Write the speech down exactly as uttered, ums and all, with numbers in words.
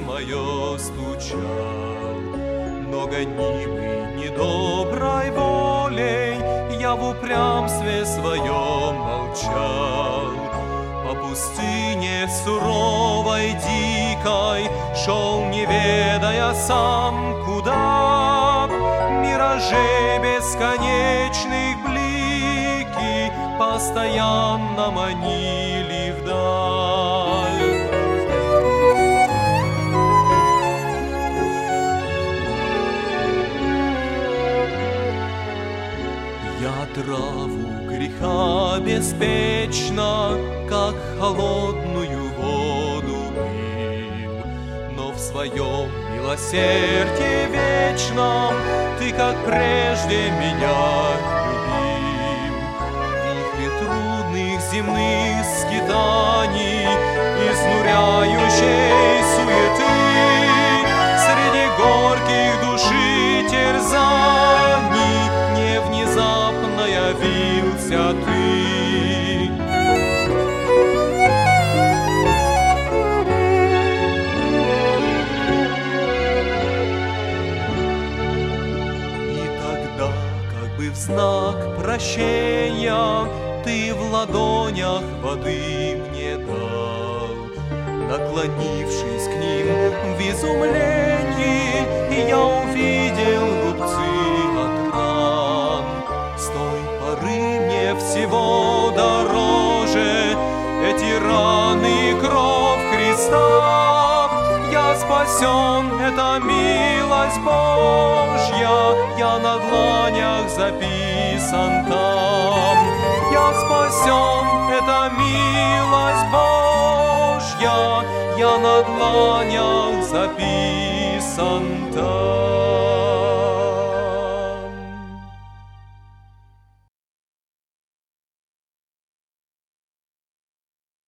мое стучал. Но гонимый недоброй волей я в упрямстве своем молчал. По пустыне суровой, дикой шел, не ведая сам куда. Миражей бесконечных блики постоянно манили вдаль. Я траву греха беспечно, как холодную воду пил, но в своем милосердии вечном ты, как прежде, меня любил. В вихре трудных земных скитаний, изнуряющей суеты, среди горьких души терзаний не внезапно явился ты. В знак прощения ты в ладонях воды мне дал. Наклонившись к ним в изумлении, я увидел рубцы от ран. С той поры мне всего дороже эти раны и кровь Христа. Я спасен, это милость Божья, я на дланях записан там. Я спасен, это милость Божья, я на дланях записан там.